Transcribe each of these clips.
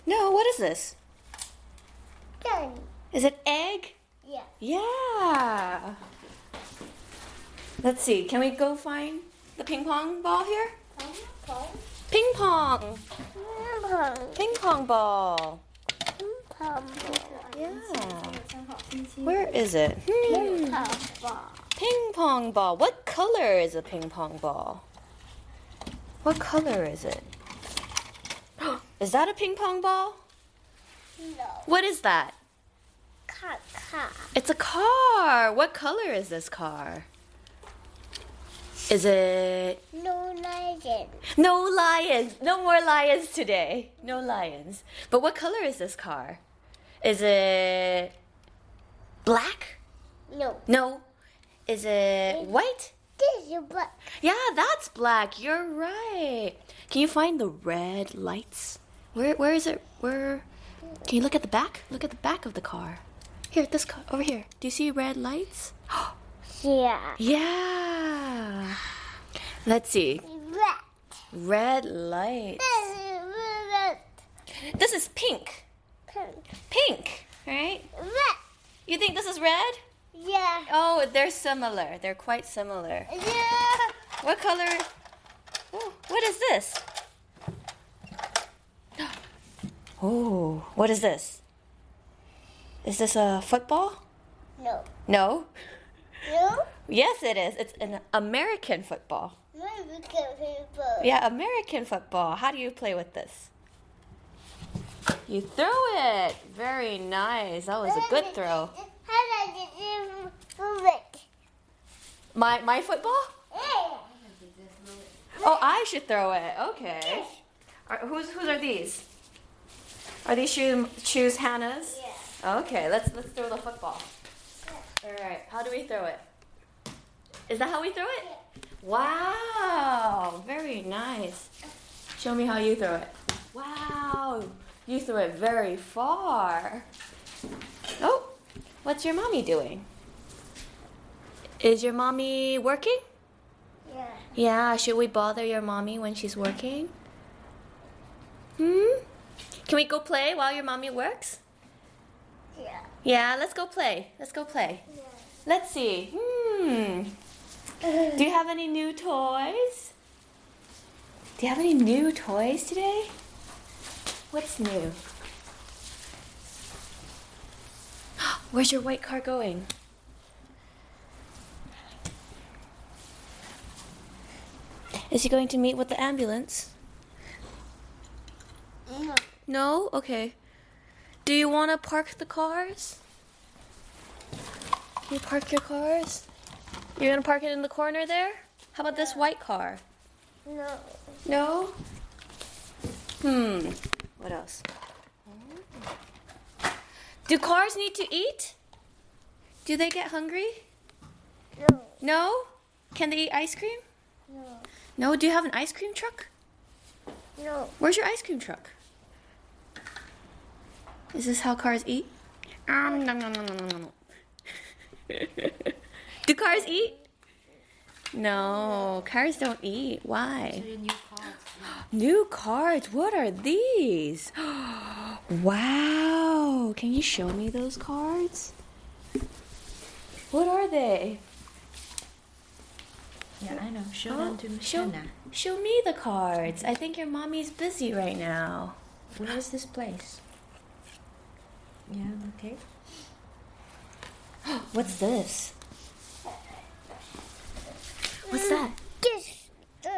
No, what is this? Done. Is it egg? Yeah. Yeah. Let's see. Can we go find the ping pong ball here? Ping pong. Ping pong ball. Yeah. Where is it? Ping pong ball. What color is a ping pong ball? What color is it? Is that a ping pong ball? No. What is that? Car. It's a car. What color is this car? Is it... No lion. No lions. No more lions today. No lions. But what color is this car? Is it black? No. No. Is it white? This is black. Yeah, that's black. You're right. Can you find the red lights? Where is it? Where? Can you look at the back? Look at the back of the car. Here, this car over here. Do you see red lights? Yeah. Yeah. Let's see. Red. Red lights. Red. This is pink. Pink. Pink, right? Red. You think this is red? Yeah. Oh, they're similar. They're quite similar. Yeah. What color? Oh, what is this? Oh, what is this? Is this a football? No. No? No. Yes, it is. It's an American football. American people. Yeah, American football. How do you play with this? You throw it. Very nice. That was a good throw. How did you move it? My football? Yeah. Oh, I should throw it. Okay. Whose are these? Are these shoes Hannah's? Yeah. Okay, let's throw the football. All right. How do we throw it? Is that how we throw it? Wow. Very nice. Show me how you throw it. Wow. You threw it very far. Oh, what's your mommy doing? Is your mommy working? Yeah. Yeah, should we bother your mommy when she's working? Can we go play while your mommy works? Yeah. Yeah, let's go play. Let's go play. Yeah. Let's see. Do you have any new toys? Do you have any new toys today? What's new? Where's your white car going? Is he going to meet with the ambulance? No. No? Okay. Do you want to park the cars? Can you park your cars? You're going to park it in the corner there? How about this white car? No. No? What else? Do cars need to eat? Do they get hungry? No. No? Can they eat ice cream? No. No? Do you have an ice cream truck? No. Where's your ice cream truck? Is this how cars eat? Nom, nom, nom, nom, nom, nom. Do cars eat? No, cars don't eat. Why? New cards. What are these? Wow. Can you show me those cards? What are they? Yeah, I know. Show them to Hannah. Show me the cards. I think your mommy's busy right now. Where is this place? Yeah, okay. What's this? What's that? This.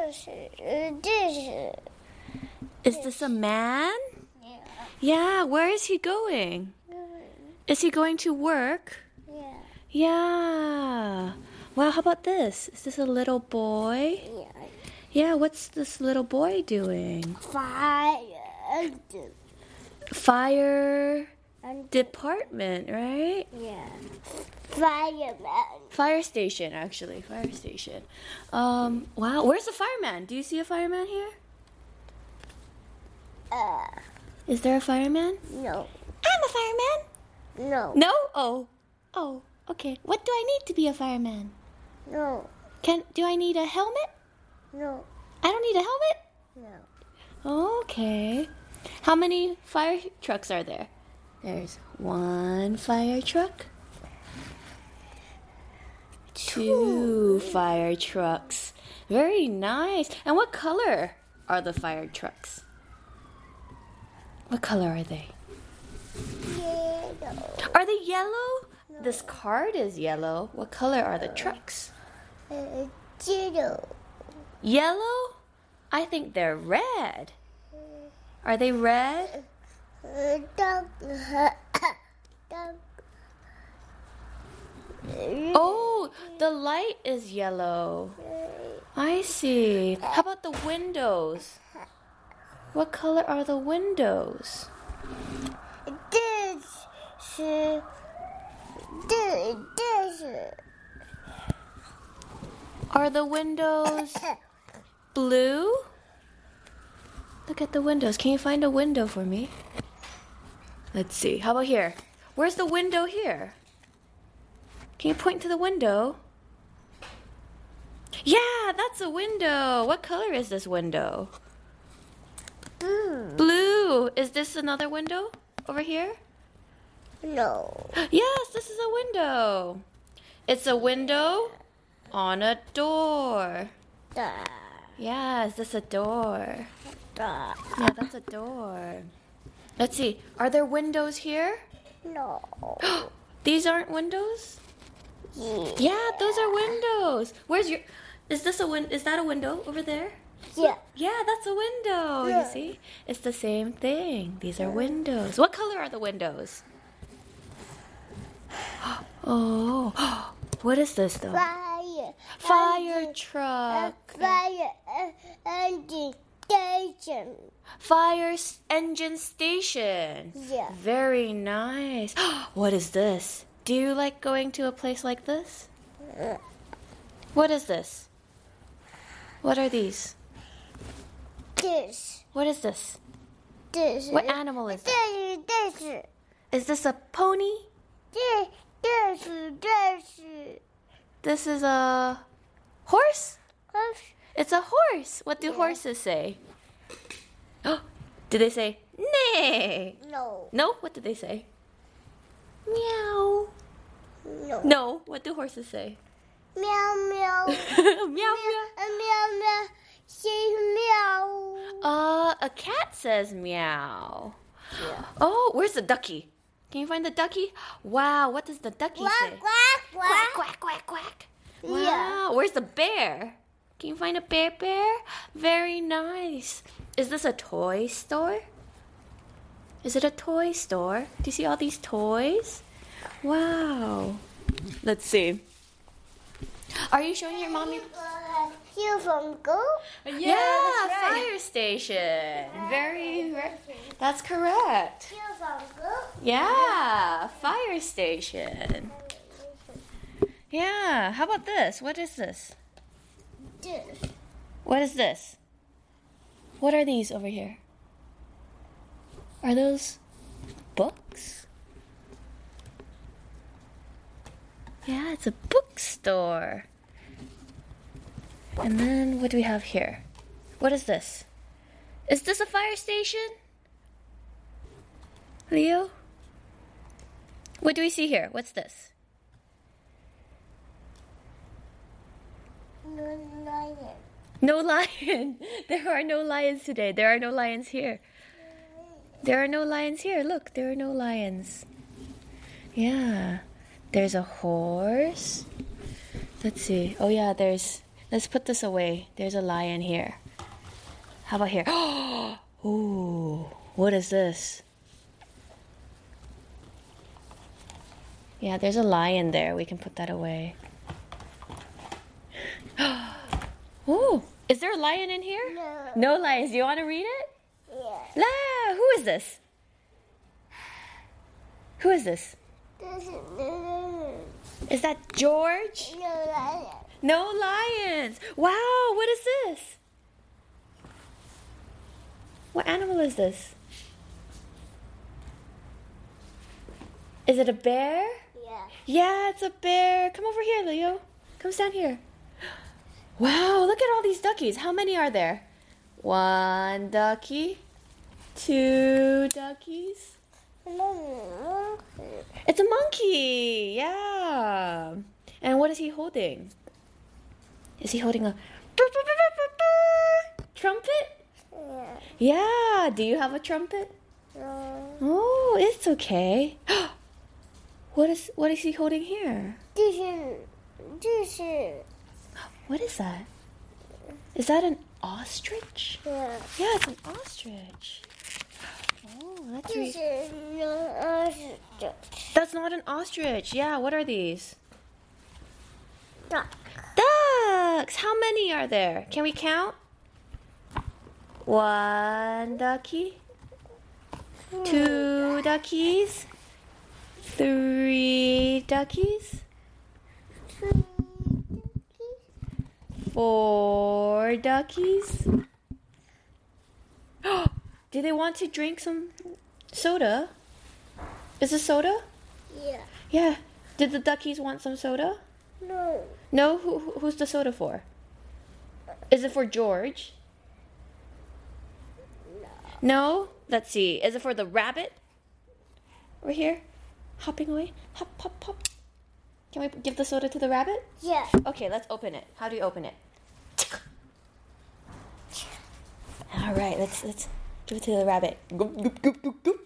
Is this a man? Yeah. Yeah, where is he going? Is he going to work? Yeah. Yeah. Wow, how about this? Is this a little boy? Yeah. Yeah, what's this little boy doing? Fire department, right? Yeah. Fireman. Fire station, actually. Fire station. Wow, where's the fireman? Do you see a fireman here? Is there a fireman? No. I'm a fireman. No. No? Oh, okay. What do I need to be a fireman? No. Do I need a helmet? No. I don't need a helmet? No. Okay. How many fire trucks are there? There's one fire truck. Two fire trucks. Very nice. And what color are the fire trucks? What color are they? Yellow. Are they yellow? This card is yellow. What color are the trucks? Yellow. Yellow? I think they're red. Are they red? Dog. Oh, the light is yellow. I see. How about the windows? What color are the windows? This. Are the windows blue? Look at the windows. Can you find a window for me? Let's see. How about here? Where's the window here? Can you point to the window? Yeah, that's a window. What color is this window? Blue. Is this another window over here? No. Yes, this is a window. It's a window on a door. Yeah, is this a door? Yeah, that's a door. Let's see. Are there windows here? No. These aren't windows? Yeah, those are windows. Where's your... Is that a window over there? Yeah. Yeah, that's a window. Yeah. You see? It's the same thing. These are windows. What color are the windows? Oh, what is this though? Fire truck. Fire engine station. Fire engine station. Yeah. Very nice. What is this? Do you like going to a place like this? What is this? What are these? This. What is this? This. What animal is that? This. Is this a pony? This. This is a horse? It's a horse. What do horses say? Do they say neigh? No. No? What do they say? Meow. No. No. What do horses say? Meow meow. Meow meow. Meow meow. Say meow. A cat says meow. Yeah. Oh, where's the ducky? Can you find the ducky? Wow, what does the ducky say? Quack Quack, quack, quack, quack. Wow, Yeah. where's the bear? Can you find a bear? Very nice. Is this a toy store? Is it a toy store? Do you see all these toys? Wow. Let's see. Are you showing your mommy? You from go? Yeah, fire station. That's correct. You from go? Yeah, fire station. Yeah, how about this? What is this? This. What is this? What are these over here? Are those books? Yeah, it's a bookstore. And then what do we have here? What is this? Is this a fire station? Leo? What do we see here? What's this? No lion. No lion. There are no lions today. There are no lions here. There are no lions here. Look, there are no lions. Yeah. There's a horse. Let's see. Oh yeah, let's put this away. There's a lion here. How about here? Oh, what is this? Yeah, there's a lion there. We can put that away. Oh, is there a lion in here? No. No lions. Do you want to read it? Yeah. La, who is this? Who is this? This is no Is that George? lion. No lions. Wow, what is this? What animal is this? Is it a bear? Yeah. Yeah, it's a bear. Come over here, Leo. Come stand here. Wow, look at all these duckies. How many are there? One ducky, 2 duckies. It's a monkey. Yeah. And what is he holding? Is he holding a trumpet? Yeah. Do you have a trumpet? Oh, it's okay. What is he holding here? What is that? Is that an ostrich? Yeah. Yeah, it's an ostrich. Oh, that's not an ostrich. Yeah, what are these? Ducks. How many are there? Can we count? 1 ducky. 2 duckies. 3 duckies. 4 duckies. Do they want to drink some soda? Is it soda? Yeah. Yeah. Did the duckies want some soda? No. No? Who's the soda for? Is it for George? No? Let's see. Is it for the rabbit? We're here. Hopping away. Hop, hop, hop. Can we give the soda to the rabbit? Yeah. Okay, let's open it. How do you open it? All right, let's give it to the rabbit. Goop, goop, goop, goop, goop.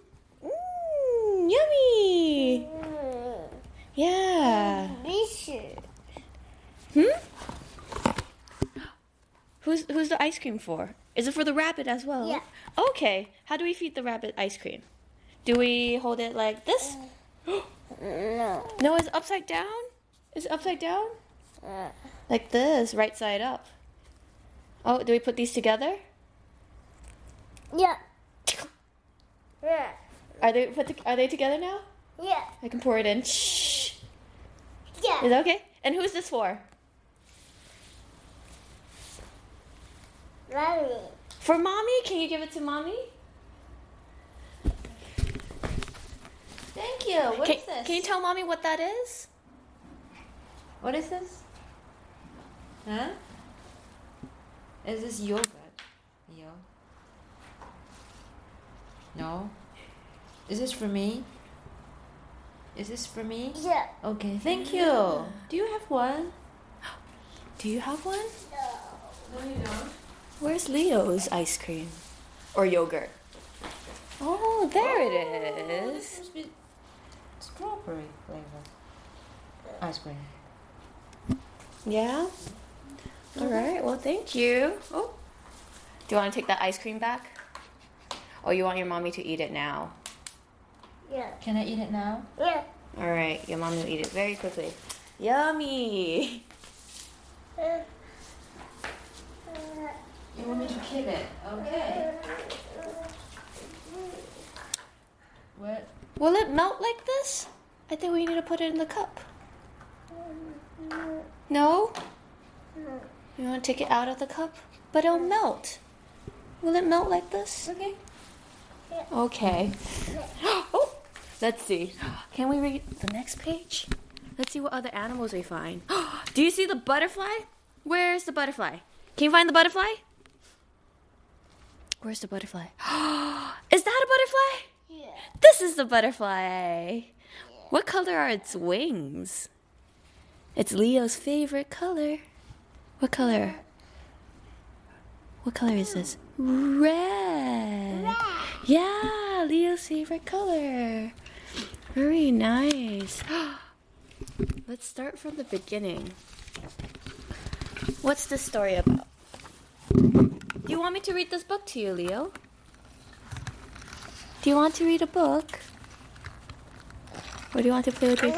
Yummy. Yeah. Who's the ice cream for? Is it for the rabbit as well? Yeah. Okay. How do we feed the rabbit ice cream? Do we hold it like this? No. No, it's upside down? Is it upside down? Like this, right side up. Oh, do we put these together? Yeah. Yeah. Are they together now? Yeah. I can pour it in. Shh. Yeah. Is that okay? And who's this for? Mommy. For mommy? Can you give it to mommy? Thank you. What is this? Can you tell mommy what that is? What is this? Huh? Is this yogurt? Yo. No. Is this for me? Is this for me? Yeah. Okay, thank you. Do you have one? Do you have one? No, you don't. Where's Leo's ice cream? Or yogurt? Oh, there it This is. must be strawberry flavor ice cream. Yeah? All right, well, thank you. Oh. Do you want to take that ice cream back? Oh, you want your mommy to eat it now? Yeah. Can I eat it now? Yeah. All right, your mommy will eat it very quickly. Yummy! You want me to keep it? Okay. What? Will it melt like this? I think we need to put it in the cup. No? You want to take it out of the cup? But it'll melt. Will it melt like this? Okay. Okay. Oh, let's see. Can we read the next page? Let's see what other animals we find. Do you see the butterfly? Where's the butterfly? Can you find the butterfly? Where's the butterfly? Is that a butterfly? Yeah. This is the butterfly. What color are its wings? It's Leo's favorite color. What color? What color is this? Red. Yeah, Leo's favorite color. Very nice. Let's start from the beginning. What's this story about? Do you want me to read this book to you, Leo? Do you want to read a book? Or do you want to play with your...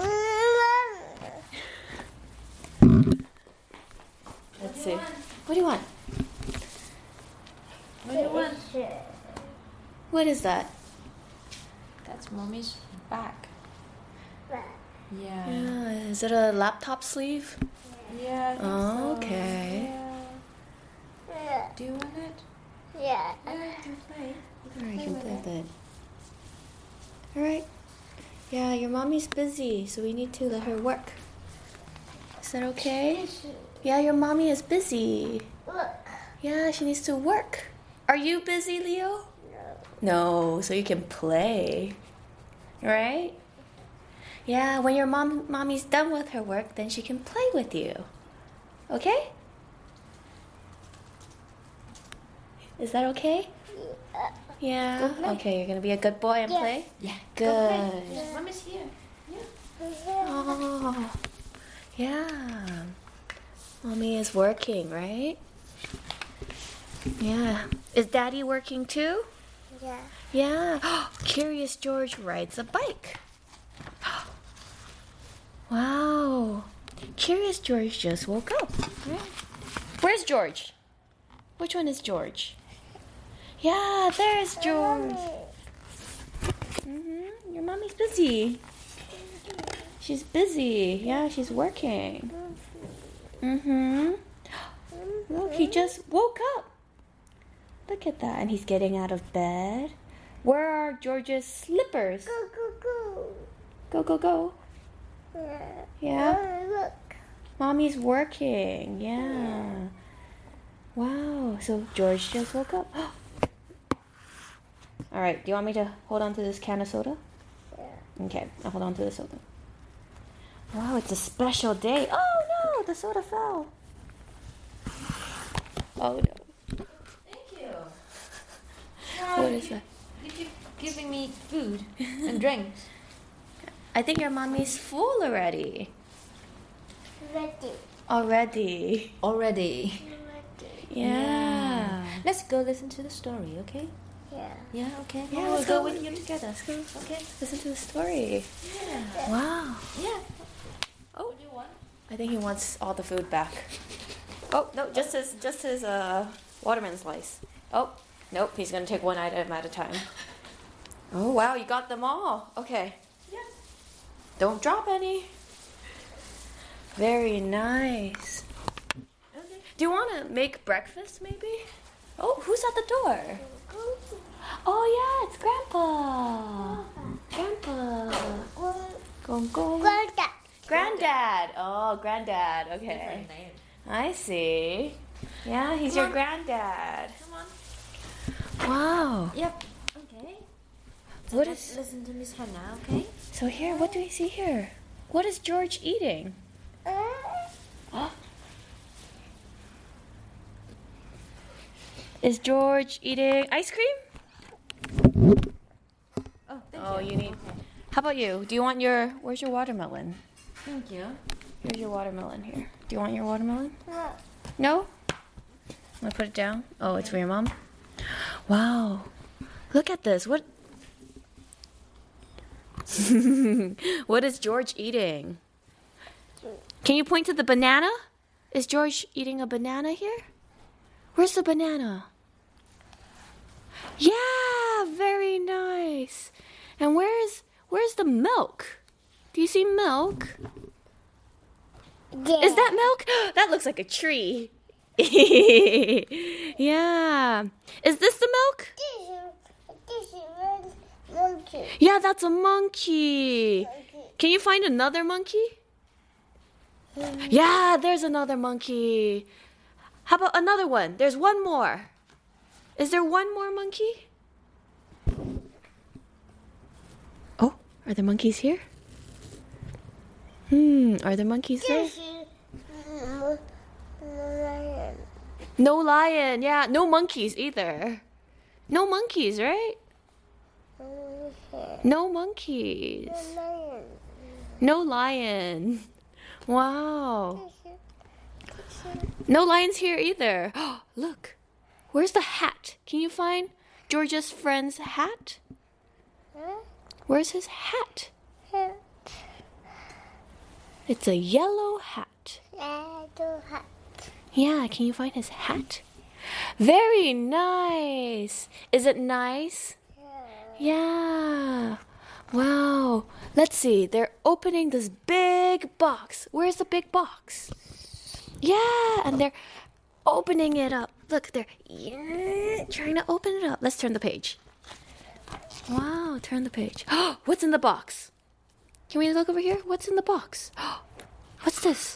Let's see. What do you want? What do you want? What is that? That's mommy's back. Yeah. Yeah, is it a laptop sleeve? Yeah. I think Oh, so. okay. Yeah. Do you want it? Yeah. Yeah, you can play. Alright, you can play with it. Alright. Yeah, your mommy's busy, so we need to let her work. Is that okay? Yeah, your mommy is busy. Look. Yeah, she needs to work. Are you busy, Leo? No, so you can play. Right? Yeah, when your mommy's done with her work, then she can play with you. Okay? Is that okay? Yeah. Go play. Okay, you're gonna be a good boy and Yeah. play? Yeah. Good. Mommy's here. Oh, yeah. Mommy is working, right? Yeah. Is Daddy working too? Yeah. Yeah. Curious George rides a bike. Wow. Curious George just woke up. Right? Where's George? Which one is George? Yeah, there's George. Your mommy's busy. She's busy. Yeah, she's working. Look, he just woke up. Look at that. And he's getting out of bed. Where are George's slippers? Go, go, go. Go, go, go. Yeah. Yeah. Oh, look. Mommy's working. Yeah. Wow. So George just woke up. All right. Do you want me to hold on to this can of soda? Yeah. Okay. I'll hold on to the soda. Wow, it's a special day. Oh no, the soda fell. Oh no. Thank you. What is that? You keep giving me food and drinks. I think your mommy's full already. Ready. Already. Already. Ready. Yeah. Let's go listen to the story, okay? Yeah. Yeah, okay. Yeah, We'll let's go go. with you together. Okay, listen to the story. Yeah. Wow. Yeah. Oh, What do you want? I think he wants all the food back. Oh no, just his watermelon slice. Oh, nope, he's gonna take one item at a time. Oh wow, you got them all. Okay. Yeah. Don't drop any. Very nice. Okay. Do you want to make breakfast maybe? Oh, who's at the door? Go, Oh yeah, it's Grandpa. Grandpa. go. Go go. Go, go. Granddad. Oh, Granddad. Okay. Different name. I see. Yeah, he's Come your on. granddad. Come on. Wow. Yep. Okay. So What let's is- listen to Miss Hannah, okay? So here, what do we see here? What is George eating? Is George eating ice cream? Oh, thank Oh, you. you need. Okay. How about you? Do you want your? Where's your watermelon? Thank you. Here's your watermelon here. Do you want your watermelon? No. No? Want to put it down? Oh, it's for your mom? Wow. Look at this. What? What is George eating? Can you point to the banana? Is George eating a banana here? Where's the banana? Yeah, very nice. And where's the milk? Do you see milk? Yeah. Is that milk? That looks like a tree. Yeah. Is this the milk? This is monkey. Yeah, that's a monkey. Can you find another monkey? Yeah, there's another monkey. How about another one? There's one more. Is there one more monkey? Oh, are there monkeys here? Are there monkeys there? This is lion. No lion. Yeah, no monkeys either. No monkeys, right? No monkeys. Lion. No lion. Wow. No lions here either. Look. Where's the hat? Can you find George's friend's hat? Where's his hat? It's a yellow hat. Yeah, can you find his hat? Very nice. Is it nice? Yeah. Wow. Let's see. They're opening this big box. Where's the big box? Yeah, and they're opening it up. Look, they're trying to open it up. Let's turn the page. Wow, turn the page. What's in the box? Can we look over here? What's in the box? What's this?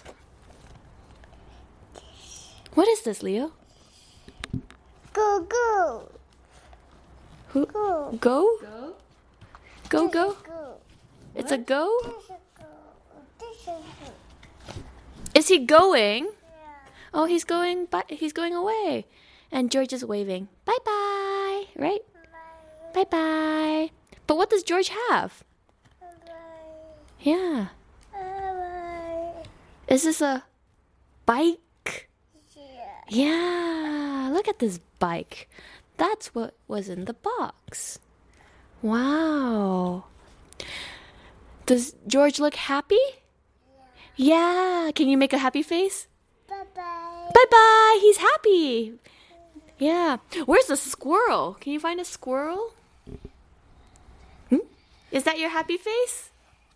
What is this, Leo? Go, go. Who? Go. Go? Go. Go, go? Go. It's a go? This is go. This is go. Is he going? Yeah. Oh, he's going. He's going away, and George is waving. Bye bye. Right? Bye. Bye bye. But what does George have? Bye. Yeah. Bye. Is this a bike? Yeah. Yeah. Look at this bike. That's what was in the box. Wow. Does George look happy? Yeah. Can you make a happy face? Bye bye. Bye bye. He's happy. Yeah. Where's the squirrel? Can you find a squirrel? Is that your happy face?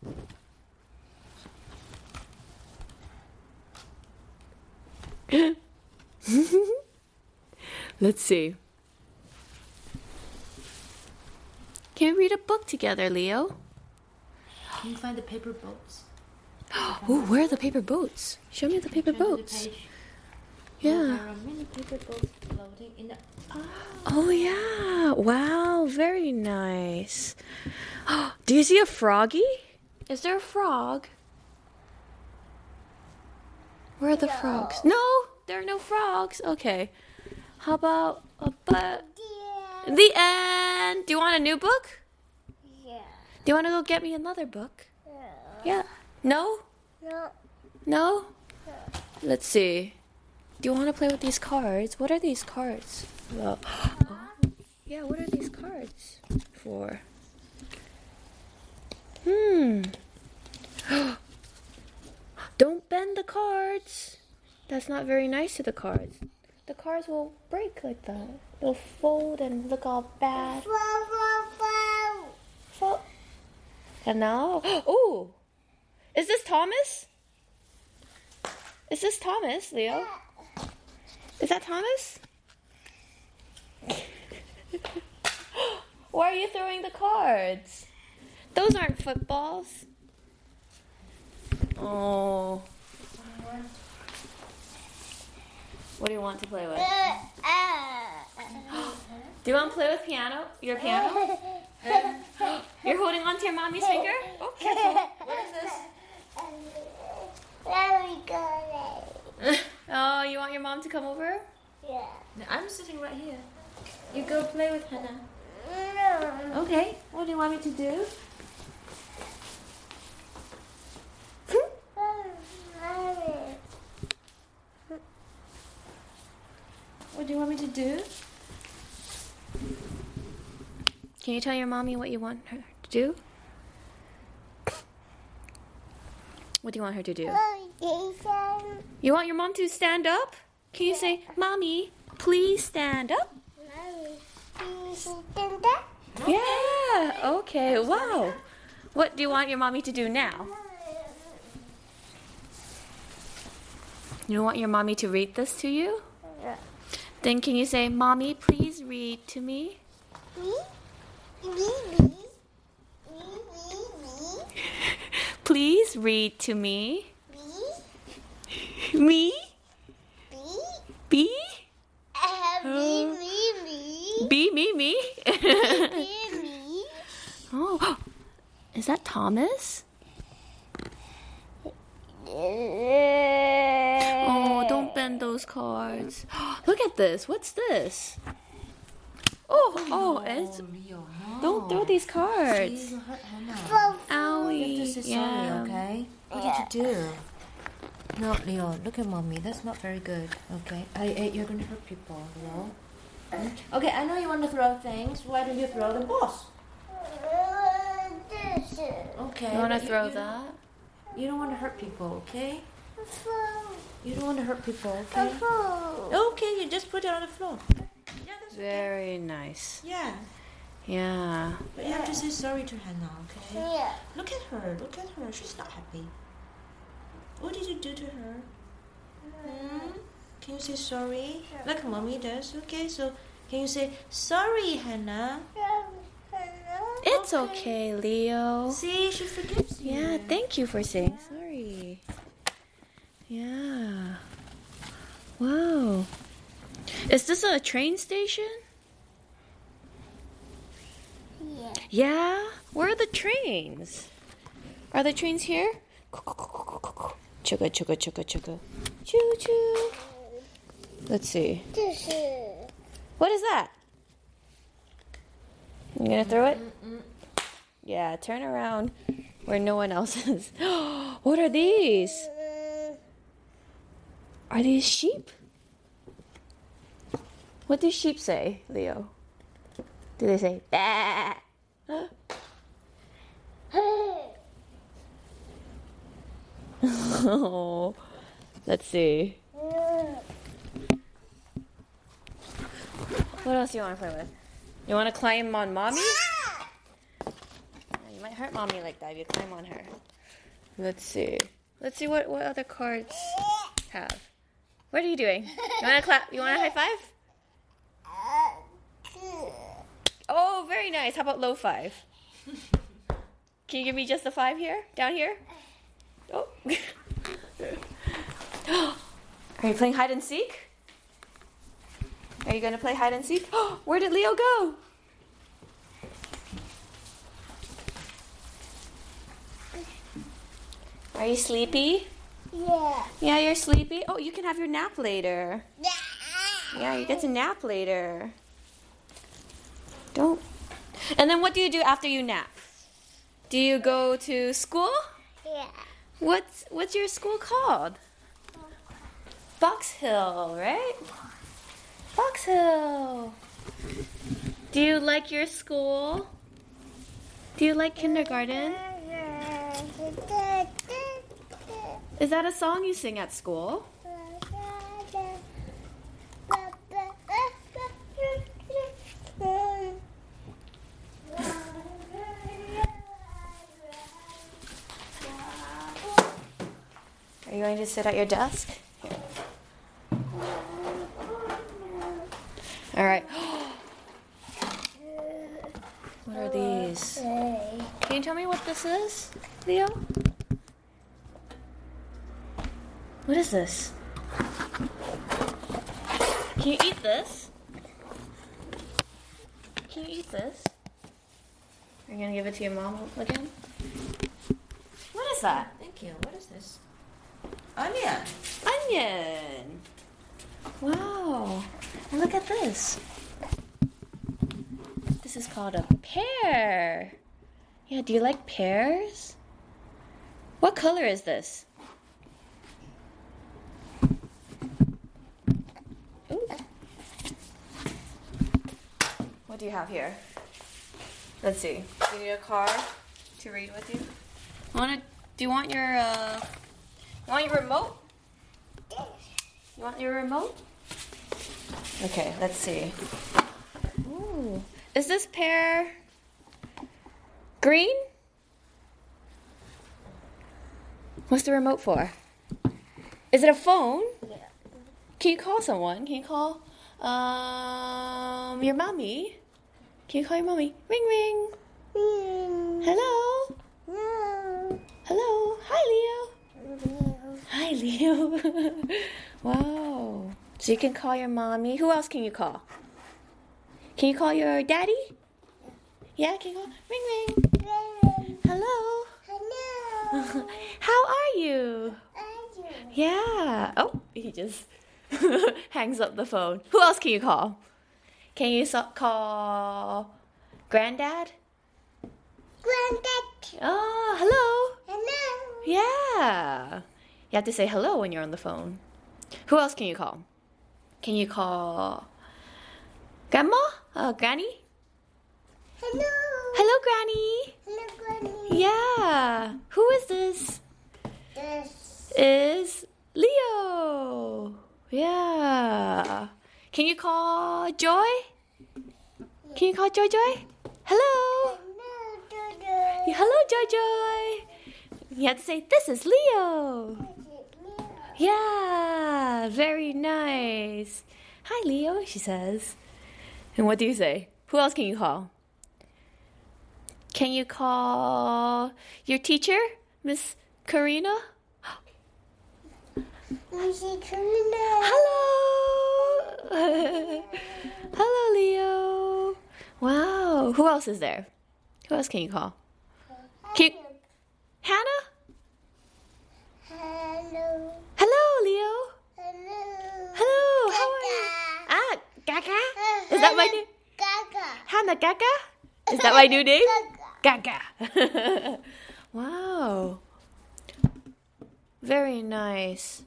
Let's see. Can we read a book together, Leo? Can you find the paper boats? Oh, where are the paper boats? Show me the paper Turn to the boats. page. Yeah. There are many paper boats floating in the. Oh, yeah. Wow, very nice. Do you see a froggy? Is there a frog? Where are the frogs? No, there are no frogs. Okay. How about a butt? Yeah. The end. Do you want a new book? Yeah. Do you want to go get me another book? Yeah. Yeah. No? No. No? Let's see. Do you want to play with these cards? What are these cards? Well, yeah, what are these cards for? Don't bend the cards. That's not very nice to the cards. The cards will break like that. They'll fold and look all bad. Fold. And now, oh, is this Thomas? Is this Thomas, Leo? Is that Thomas? Why are you throwing the cards? Those aren't footballs. Oh. What do you want to play with? Do you want to play with piano? Your piano? You're holding on to your mommy's finger? Oh, careful. What is this? Let me go. Oh, you want your mom to come over? Yeah. I'm sitting right here. You go play with Hannah. No. Okay. What do you want me to do? What do you want me to do? Can you tell your mommy what you want her to do? What do you want her to do? You want your mom to stand up? Can you say, Mommy, please stand up? Yeah, okay, wow. What do you want your mommy to do now? You want your mommy to read this to you? Yeah. Then can you say, Mommy, please read to me? Please read to me. Me? B? B, me. Oh, is that Thomas? Oh, don't bend those cards. Look at this. What's this? Oh, it's, Leo, don't throw these cards. You hurt Hannah. Owie. You have to say sorry, Yeah. okay? What did you do? No, Leo, look at mommy. That's not very good, okay? You're going to hurt people, Leo. Okay, I know you want to throw things. Why don't you throw the balls? Okay. You want to but throw you that? You don't want to hurt people, okay? You don't want to hurt people, okay? Okay, you just put it on the floor. Yeah, that's okay. Very nice. Yeah. Yeah. But you have to say sorry to Hannah, okay? Yeah. Look at her. Look at her. She's not happy. What did you do to her? Can you say sorry? Like mommy does. Okay, so can you say sorry, Hannah? It's okay, Leo. See, she forgives you. Yeah, thank you for saying sorry. Yeah. Wow. Is this a train station? Yeah? Where are the trains? Are the trains here? Chugga, chugga, chugga, chugga. Choo, choo. Let's see. What is that? You gonna throw it? Yeah, turn around where no one else is. What are these? Are these sheep? What do sheep say, Leo? Do they say bah? Oh, let's see. What else do you want to play with? You want to climb on mommy? You might hurt mommy like that if you climb on her. Let's see. Let's see what other cards have. What are you doing? You want to clap? You want a high five? Oh, very nice. How about low five? Can you give me just a 5 here? Down here? Oh. Are you playing hide and seek? Are you going to play hide and seek? Where did Leo go? Are you sleepy? Yeah. Yeah, you're sleepy? Oh, you can have your nap later. Yeah, you get to nap later. Don't. And then what do you do after you nap? Do you go to school? Yeah. What's your school called? Box Hill, right? Box Hill. Do you like your school? Do you like kindergarten? Is that a song you sing at school? Are you going to sit at your desk? Here. All right. What are these? Can you tell me what this is, Leo? What is this? Can you eat this? Can you eat this? Are you going to give it to your mom again? What is that? Thank you. What is this? Onion. Onion. Wow. And look at this. This is called a pear. Yeah, do you like pears? What color is this? Ooh. What do you have here? Let's see. Do you need a card to read with you? Do you want your remote? You want your remote? Okay, let's see. Ooh. Is this pear green? What's the remote for? Is it a phone? Yeah. Can you call someone? Can you call your mommy? Can you call your mommy? Ring ring. Hello? Hello. Hi, Leo. Hi, Leo. Wow. So you can call your mommy. Who else can you call? Can you call your daddy? Yeah, can you call? Ring ring. Hello. Hello. How are you? Yeah. Oh, he just hangs up the phone. Who else can you call? Can you call Granddad? Granddad. Oh, hello. Hello. Yeah. You have to say hello when you're on the phone. Who else can you call? Can you call Grandma? Granny? Hello. Hello, Granny. Hello, Granny. Yeah. Who is this? This. Is Leo. Yeah. Can you call Joy? Can you call Joy Joy? Hello. Hello, Hello, Joy Joy. You have to say, this is Leo. Yeah, very nice. Hi, Leo, she says. And what do you say? Who else can you call? Can you call your teacher, Miss Karina? Hello. Hello, Leo. Wow. Who else is there? Who else can you call? Can you... Hannah? Hello. Hello, Leo. Hello. Hello, how are you? Ah, Gaga? Is that my name? Gaga. Hannah Gaga? Is that my new name? Gaga. Wow. Very nice.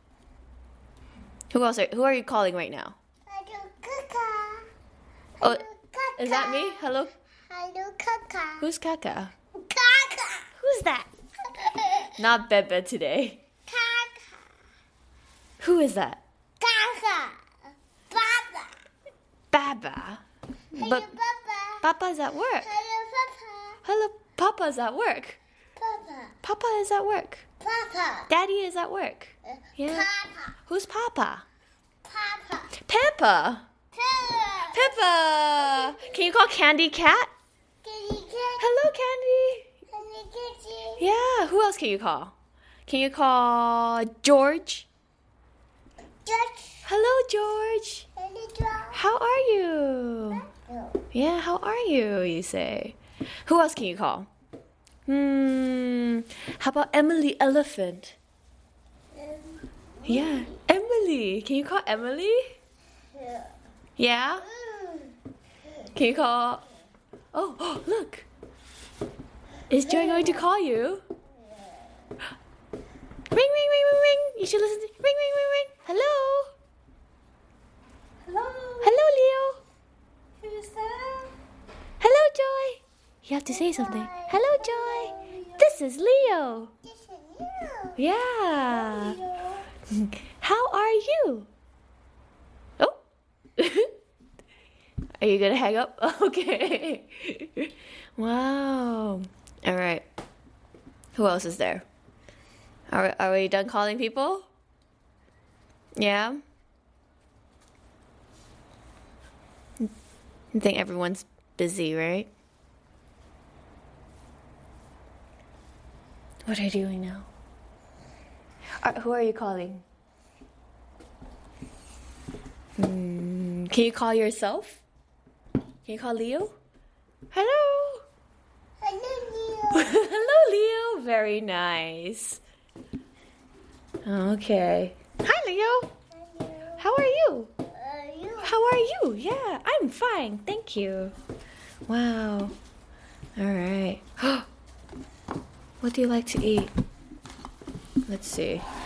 Who else? Who are you calling right now? Hello, Kaka. Oh, Kaka. is that me? Hello? Hello, Kaka. Who's Kaka? Kaka. Who's that? Not Bebe today. Kaka. Who is that? Kaka. Baba. Baba. Hello, But Papa. Papa's at work. Hello, Papa. Hello, Papa's at work. Papa. Papa is at work. Papa. Daddy is at work. Yeah. Papa. Who's Papa? Papa. Peppa. Papa. Peppa. Can you call Candy Cat? Kitty cat. Hello, Candy. Hello, kitty. Yeah. Who else can you call? Can you call George? George. Hello, George. Hello, George. How are you? Yeah, how are you? You say. Who else can you call? How about Emily Elephant? Yeah, Emily. Can you call Emily? Yeah? Can you call... Oh, look. Is Joy going to call you? Ring, ring, ring, ring, ring. You should listen to... Ring, ring, ring, ring. Hello? Hello. Hello, Leo. Who's that? Hello, Joy. You have to say something. Hello, Joy. This is Leo. This is you. Yeah. How are you? Oh. Are you gonna hang up? Okay. Wow. All right. Who else is there? Are we done calling people? Yeah. I think everyone's busy, right? What are you doing now? Who are you calling? Can you call yourself? Can you call Leo? Hello. Hello, Leo. Hello, Leo. Very nice. Okay. Hi, Leo. Hello. How are you? You. How are you? Yeah, I'm fine. Thank you. Wow. All right. What do you like to eat? Let's see.